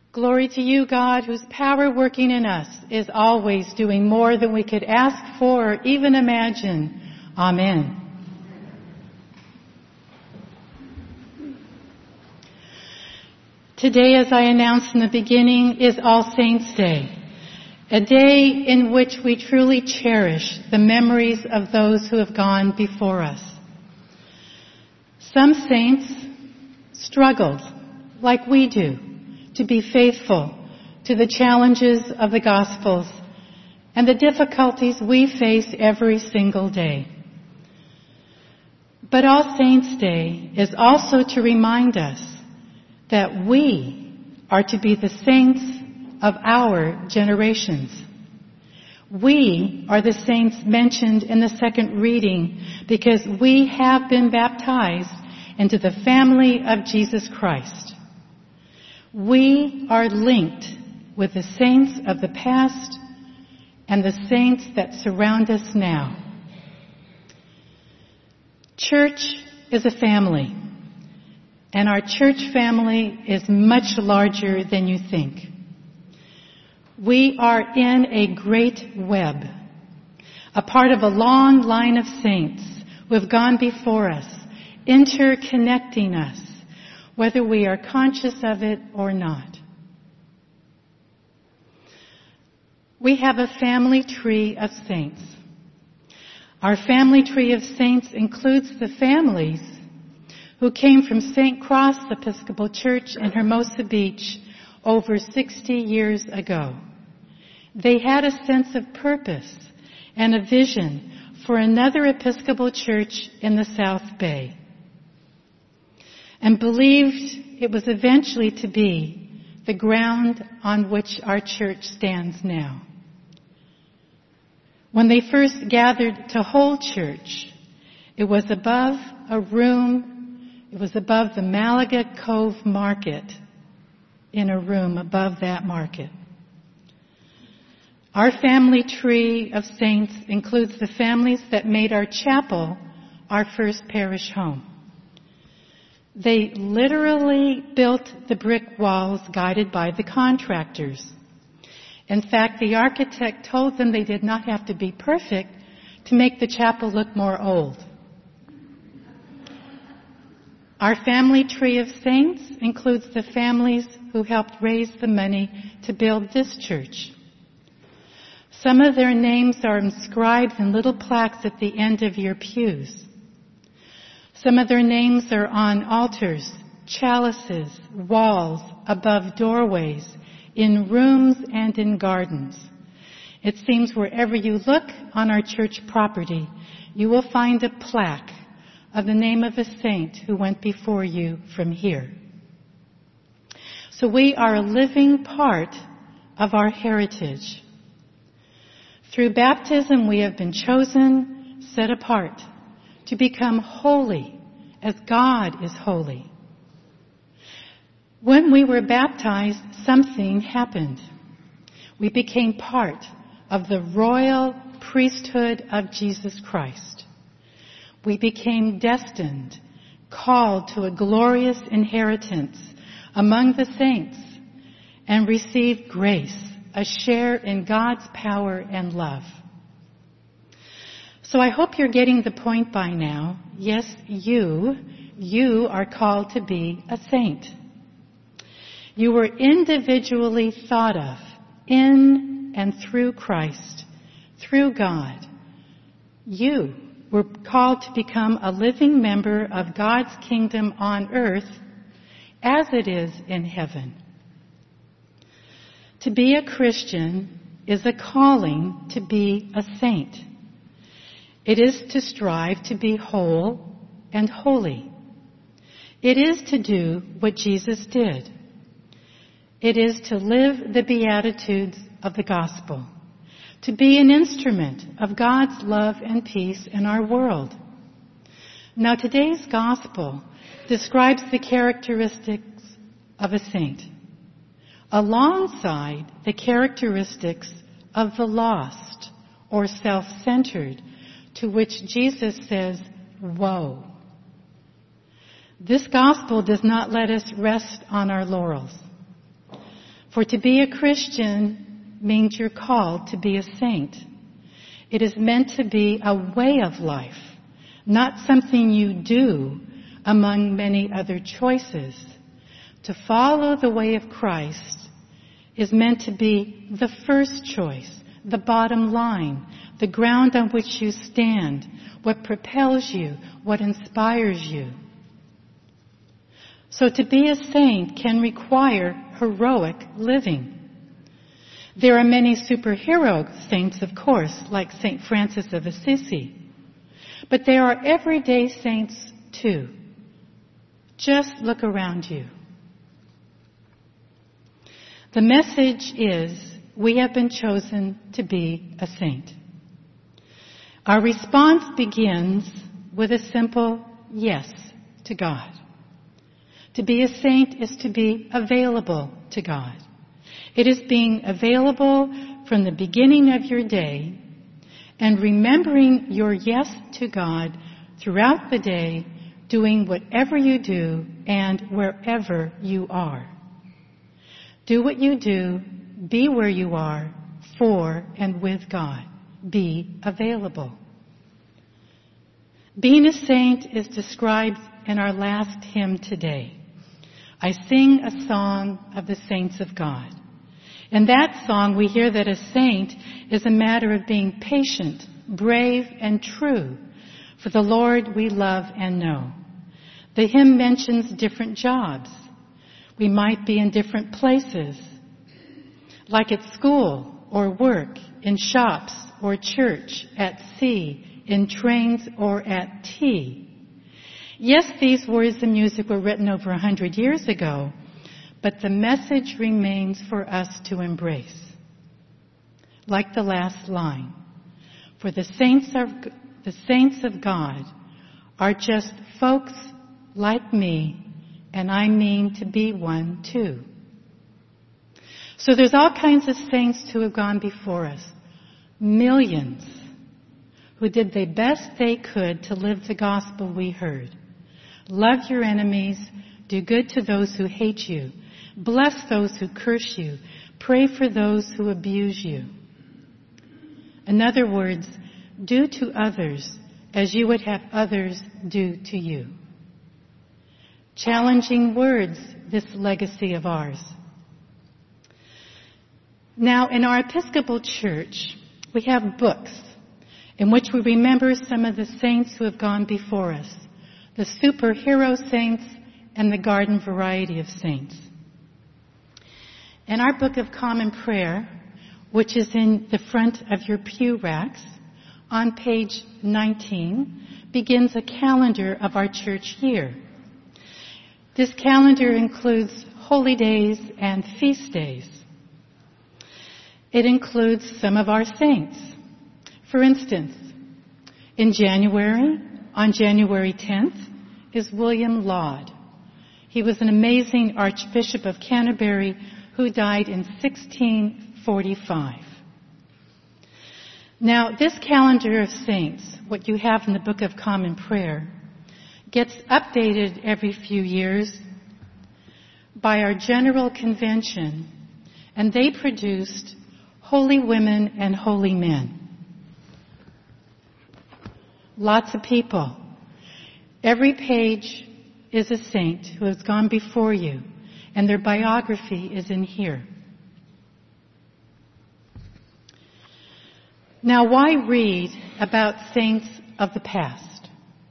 Glory to you, God, whose power working in us is always doing more than we could ask for or even imagine. Amen. Today, as I announced in the beginning, is All Saints' Day, a day in which we truly cherish the memories of those who have gone before us. Some saints struggled, like we do, to be faithful to the challenges of the Gospels and the difficulties we face every single day. But All Saints' Day is also to remind us that we are to be the saints of our generations. We are the saints mentioned in the second reading because we have been baptized into the family of Jesus Christ. We are linked with the saints of the past and the saints that surround us now. Church is a family, and our church family is much larger than you think. We are in a great web, a part of a long line of saints who have gone before us, interconnecting us, whether we are conscious of it or not. We have a family tree of saints. Our family tree of saints includes the families who came from St. Cross Episcopal Church in Hermosa Beach over 60 years ago. They had a sense of purpose and a vision for another Episcopal church in the South Bay, and believed it was eventually to be the ground on which our church stands now. When they first gathered to hold church, it was above a room, it was above the Malaga Cove Market, in a room above that market. Our family tree of saints includes the families that made our chapel our first parish home. They literally built the brick walls guided by the contractors. In fact, the architect told them they did not have to be perfect to make the chapel look more old. Our family tree of saints includes the families who helped raise the money to build this church. Some of their names are inscribed in little plaques at the end of your pews. Some of their names are on altars, chalices, walls, above doorways, in rooms and in gardens. It seems wherever you look on our church property, you will find a plaque of the name of a saint who went before you from here. So we are a living part of our heritage. Through baptism, we have been chosen, set apart, to become holy as God is holy. When we were baptized, something happened. We became part of the royal priesthood of Jesus Christ. We became destined, called to a glorious inheritance among the saints, and received grace, a share in God's power and love. So I hope you're getting the point by now. Yes, you are called to be a saint. You were individually thought of in and through Christ, through God. You were called to become a living member of God's kingdom on earth as it is in heaven. To be a Christian is a calling to be a saint. It is to strive to be whole and holy. It is to do what Jesus did. It is to live the Beatitudes of the gospel, to be an instrument of God's love and peace in our world. Now, today's gospel describes the characteristics of a saint, alongside the characteristics of the lost or self-centered, to which Jesus says, woe. This gospel does not let us rest on our laurels, For to be a Christian means you're called to be a saint. It is meant to be a way of life, not something you do among many other choices. To follow the way of Christ is meant to be the first choice, the bottom line, the ground on which you stand, what propels you, what inspires you. So to be a saint can require heroic living. There are many superhero saints, of course, like St. Francis of Assisi. But there are everyday saints too. Just look around you. The message is, we have been chosen to be a saint. Our response begins with a simple yes to God. To be a saint is to be available to God. It is being available from the beginning of your day and remembering your yes to God throughout the day, doing whatever you do and wherever you are. Do what you do, be where you are, for and with God. Be available. Being a saint is described in our last hymn today. I sing a song of the saints of God. In that song, we hear that a saint is a matter of being patient, brave, and true for the Lord we love and know. The hymn mentions different jobs. We might be in different places, like at school or work, in shops or church, at sea, in trains or at tea. Yes, these words and music were written over 100 years ago, but the message remains for us to embrace. Like the last line, for the saints of God are just folks like me, and I mean to be one too. So there's all kinds of saints who have gone before us. Millions who did the best they could to live the gospel we heard. Love your enemies, do good to those who hate you, bless those who curse you, pray for those who abuse you. In other words, do to others as you would have others do to you. Challenging words, this legacy of ours. Now, in our Episcopal Church, we have books in which we remember some of the saints who have gone before us, the superhero saints and the garden variety of saints. In our Book of Common Prayer, which is in the front of your pew racks, on page 19, begins a calendar of our church year. This calendar includes holy days and feast days. It includes some of our saints. For instance, in January, on January 10th, is William Laud. He was an amazing Archbishop of Canterbury who died in 1645. Now, this calendar of saints, what you have in the Book of Common Prayer, gets updated every few years by our General Convention, and they produced holy women and holy men. Lots of people. Every page is a saint who has gone before you, and their biography is in here. Now, why read about saints of the past?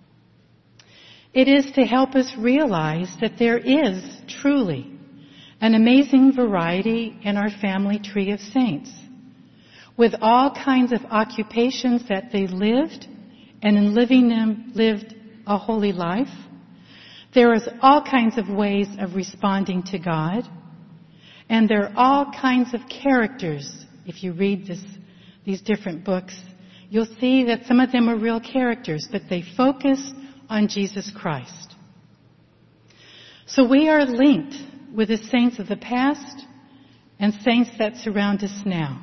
It is to help us realize that there is truly an amazing variety in our family tree of saints, with all kinds of occupations that they lived, and in living them lived a holy life. There is all kinds of ways of responding to God, and there are all kinds of characters. If you read these different books, you'll see that some of them are real characters, but they focus on Jesus Christ. So we are linked with the saints of the past and saints that surround us now.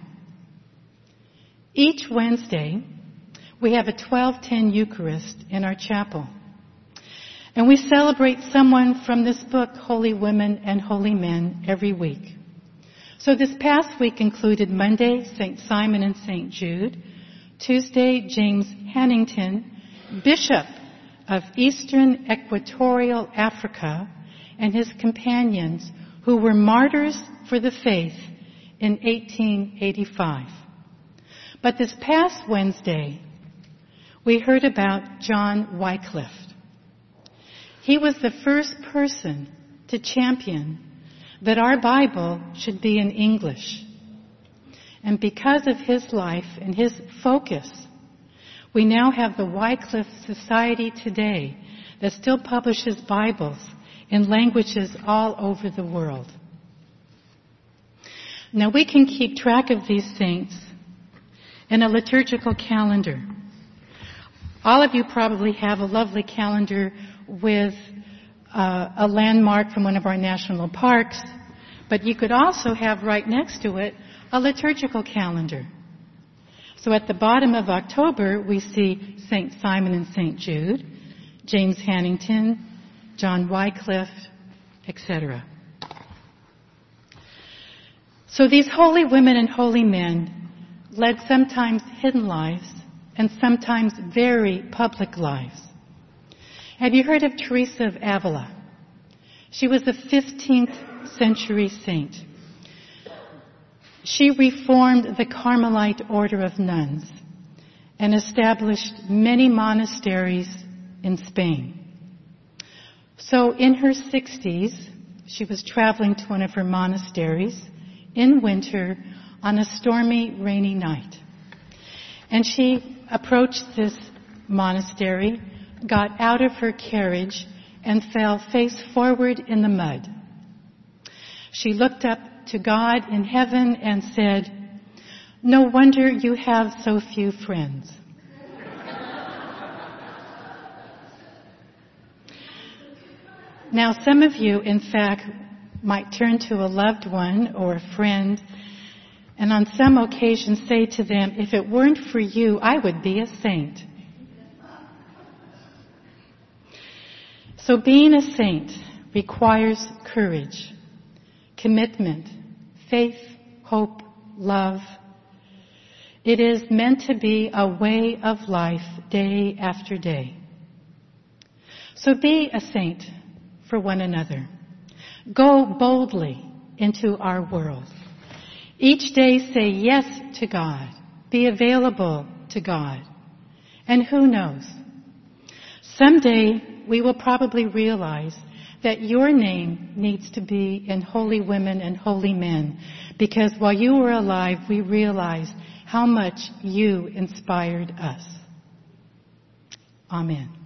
Each Wednesday, we have a 12:10 Eucharist in our chapel. And we celebrate someone from this book, Holy Women and Holy Men, every week. So this past week included Monday, St. Simon and St. Jude, Tuesday, James Hannington, Bishop of Eastern Equatorial Africa, and his companions who were martyrs for the faith in 1885. But this past Wednesday, we heard about John Wycliffe. He was the first person to champion that our Bible should be in English. And because of his life and his focus, we now have the Wycliffe Society today that still publishes Bibles in languages all over the world. Now we can keep track of these saints in a liturgical calendar. All of you probably have a lovely calendar with a landmark from one of our national parks, but you could also have right next to it a liturgical calendar. So at the bottom of October, we see St. Simon and St. Jude, James Hannington, John Wycliffe, etc. So these holy women and holy men led sometimes hidden lives and sometimes very public lives. Have you heard of Teresa of Avila? She was a 15th century saint. She reformed the Carmelite order of nuns and established many monasteries in Spain. So in her 60s, she was traveling to one of her monasteries in winter on a stormy, rainy night. And she approached this monastery, got out of her carriage, and fell face forward in the mud. She looked up to God in heaven and said, "No wonder you have so few friends." Now, some of you, in fact, might turn to a loved one or a friend and on some occasions say to them, "If it weren't for you, I would be a saint." So being a saint requires courage, commitment, faith, hope, love. It is meant to be a way of life day after day. So be a saint for one another. Go boldly into our world. Each day say yes to God. Be available to God. And who knows? Someday we will probably realize that your name needs to be in holy women and holy men, because while you were alive, we realized how much you inspired us. Amen.